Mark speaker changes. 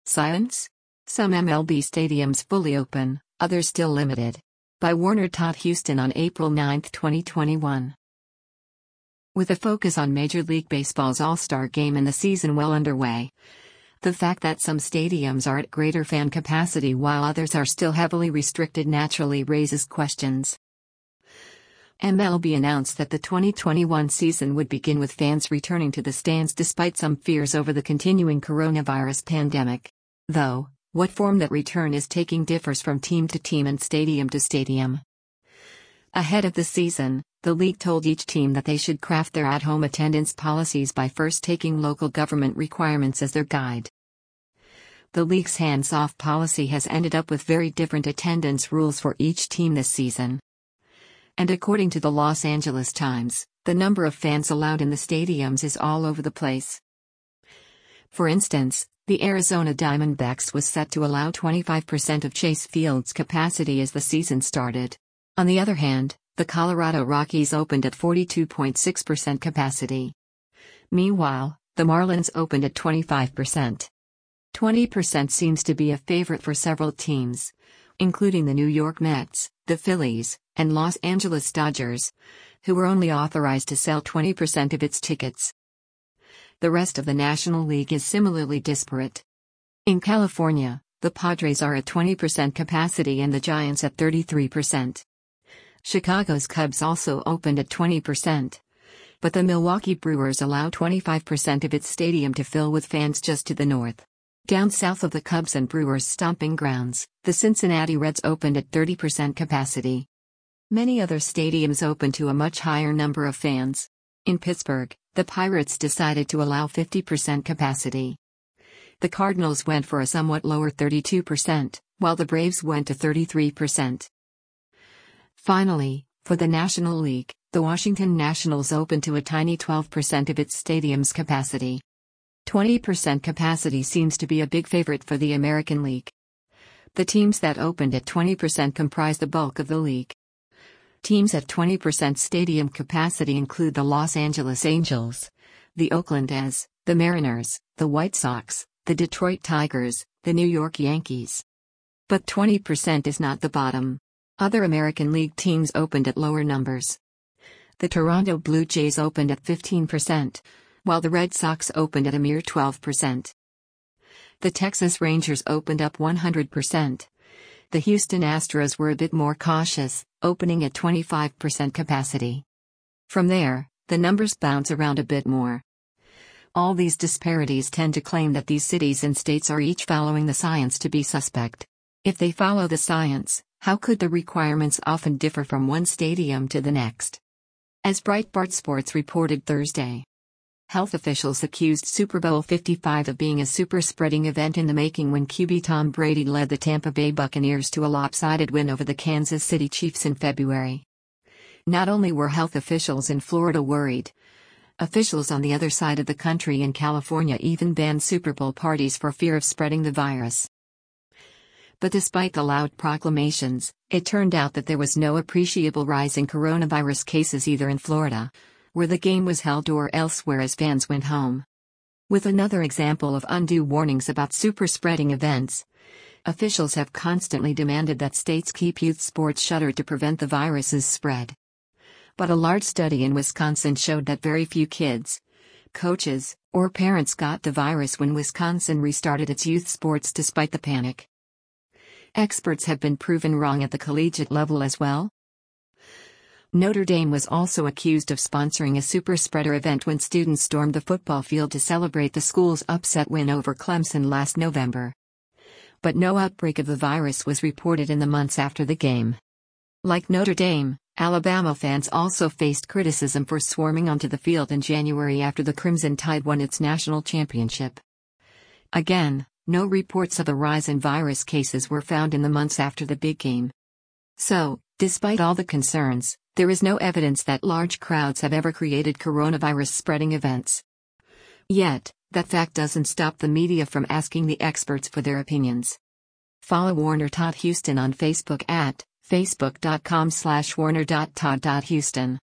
Speaker 1: Science? Some MLB stadiums fully open, others still limited. By Warner Todd Houston on April 9, 2021. With a focus on Major League Baseball's All-Star Game and the season well underway, the fact that some stadiums are at greater fan capacity while others are still heavily restricted naturally raises questions. MLB announced that the 2021 season would begin with fans returning to the stands despite some fears over the continuing coronavirus pandemic. Though, what form that return is taking differs from team to team and stadium to stadium. Ahead of the season, the league told each team that they should craft their at-home attendance policies by first taking local government requirements as their guide. The league's hands-off policy has ended up with very different attendance rules for each team this season. And according to the Los Angeles Times, the number of fans allowed in the stadiums is all over the place. For instance, the Arizona Diamondbacks was set to allow 25% of Chase Field's capacity as the season started. On the other hand, the Colorado Rockies opened at 42.6% capacity. Meanwhile, the Marlins opened at 25%. 20% seems to be a favorite for several teams, including the New York Mets, the Phillies, and Los Angeles Dodgers, who were only authorized to sell 20% of its tickets. The rest of the National League is similarly disparate. In California, the Padres are at 20% capacity and the Giants at 33%. Chicago's Cubs also opened at 20%. But the Milwaukee Brewers allow 25% of its stadium to fill with fans just to the north. Down south of the Cubs and Brewers' stomping grounds, the Cincinnati Reds opened at 30% capacity. Many other stadiums opened to a much higher number of fans. In Pittsburgh, the Pirates decided to allow 50% capacity. The Cardinals went for a somewhat lower 32%, while the Braves went to 33%. Finally, for the National League, the Washington Nationals opened to a tiny 12% of its stadium's capacity. 20% capacity seems to be a big favorite for the American League. The teams that opened at 20% comprise the bulk of the league. Teams at 20% stadium capacity include the Los Angeles Angels, the Oakland A's, the Mariners, the White Sox, the Detroit Tigers, the New York Yankees. But 20% is not the bottom. Other American League teams opened at lower numbers. The Toronto Blue Jays opened at 15%, while the Red Sox opened at a mere 12%. The Texas Rangers opened up 100%. The Houston Astros were a bit more cautious, opening at 25% capacity. From there, the numbers bounce around a bit more. All these disparities tend to claim that these cities and states are each following the science to be suspect. If they follow the science, how could the requirements often differ from one stadium to the next? As Breitbart Sports reported Thursday, health officials accused Super Bowl 55 of being a super-spreading event in the making when QB Tom Brady led the Tampa Bay Buccaneers to a lopsided win over the Kansas City Chiefs in February. Not only were health officials in Florida worried, officials on the other side of the country in California even banned Super Bowl parties for fear of spreading the virus. But despite the loud proclamations, it turned out that there was no appreciable rise in coronavirus cases either in Florida, where the game was held, or elsewhere as fans went home. With another example of undue warnings about super-spreading events, officials have constantly demanded that states keep youth sports shuttered to prevent the virus's spread. But a large study in Wisconsin showed that very few kids, coaches, or parents got the virus when Wisconsin restarted its youth sports despite the panic. Experts have been proven wrong at the collegiate level as well. Notre Dame was also accused of sponsoring a super-spreader event when students stormed the football field to celebrate the school's upset win over Clemson last November. But no outbreak of the virus was reported in the months after the game. Like Notre Dame, Alabama fans also faced criticism for swarming onto the field in January after the Crimson Tide won its national championship. Again, no reports of a rise in virus cases were found in the months after the big game. So, despite all the concerns, there is no evidence that large crowds have ever created coronavirus-spreading events. Yet, that fact doesn't stop the media from asking the experts for their opinions. Follow Warner Todd Houston on Facebook at facebook.com/warner.todd.houston.